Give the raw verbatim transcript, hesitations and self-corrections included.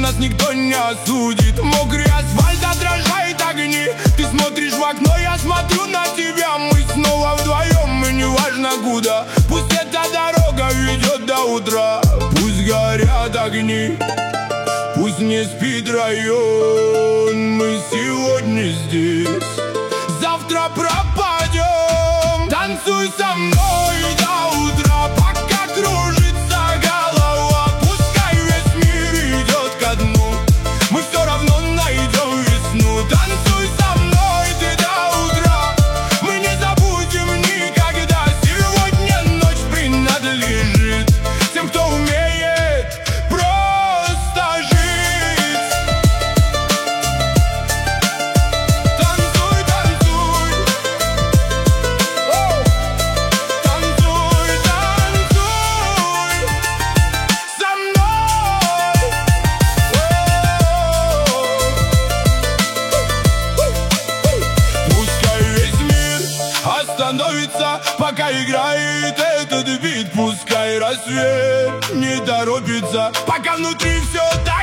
нас никто не осудит. Мокрый асфальт отражает огни. Ты смотришь в окно, я смотрю на тебя. Мы снова вдвоем, и неважно куда. Пусть эта дорога ведет до утра. Пусть горят огни, пусть не спит район. Мы сегодня здесь, завтра пропадем. Танцуй со мной до утра, пока кружится голова. Пускай весь мир идет ко дну, мы все равно найдем весну. Танцуй со мной ты до утра, мы не забудем никогда. Сегодня ночь принадлежит тем, кто умеет просто жить. Танцуй, танцуй, оу. Танцуй, танцуй со мной, оу. Пускай весь мир остановится, пока играет этот бит. Пускай рассвет не торопится, пока внутри все так